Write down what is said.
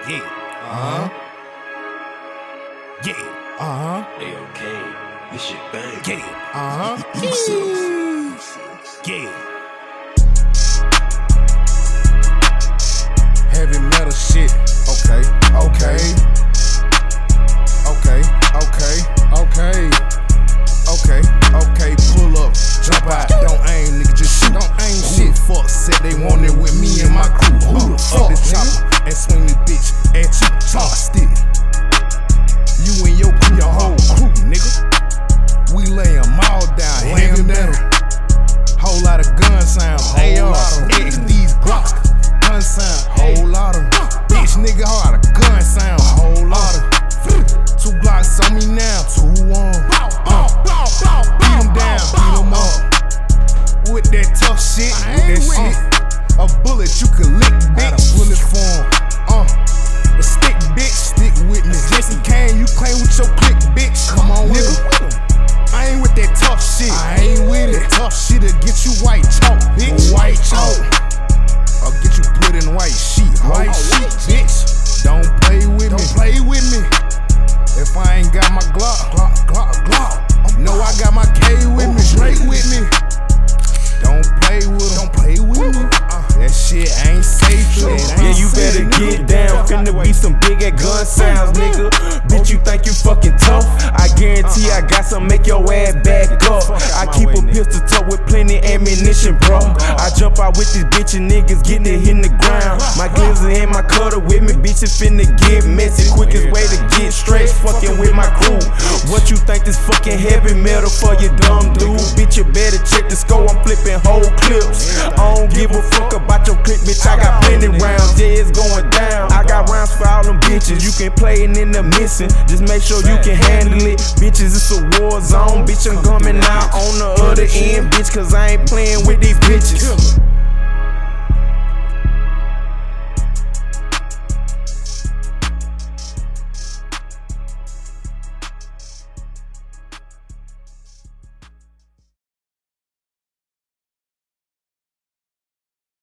Yeah. Yeah. Hey, okay, this shit bang. Get it. Yeah. Heavy metal shit. Okay. Pull up, jump out. Don't aim, nigga, just shoot. Don't aim shit. Who the fuck said they want it with me and my crew? Who the fuck, the chopper and swing the bitch and cheap chop stick. You and your crew, your whole crew, nigga. We lay 'em all down. Heavy metal. Whole lot of gun sounds. AR, XD's Glocks. Gun sound. Whole lot of bitch nigga hard. A gun sound. Whole lot of 2 Glocks on me now. 2-1. Beat 'em down, beat 'em up. With that tough shit, a bullet you can lick, bitch. A bullet form. A stick, bitch. Stick with me. Jason Kane, you claim with your click, bitch. Come on, nigga. I ain't with that tough shit. I ain't with it. That tough shit'll get you white chalk, bitch. White chalk. Or get you put in white sheet. White sheet, bitch. Don't play with me. Don't play with me. If I ain't got my Glock. No, I got my K with me. Straight with me. Don't play with them. Don't play with me. That shit ain't safe. Yeah, you better get down. Finna be some big at gun sounds, nigga. Bitch, you think you fucking tough? I guarantee I got some make your ass back up. I keep a pistol tucked with plenty ammunition, bro. I jump out with these bitch and niggas getting it in the ground. My glizzer and my cutter with me, bitches finna get messy. Quickest way to get straight, fucking with my crew. What you think this fucking heavy metal for, you dumb dude? Bitch, you better check the score, I'm flipping whole clips. I don't give a fuck about your clip, bitch, I got plenty rounds, yeah, it's going down. I got rounds for all them bitches, you can play it in the missing. Just make sure you can handle it, bitches, it's a war zone. Bitch, I'm coming out on the other end, bitch, cause I ain't playing with these bitches.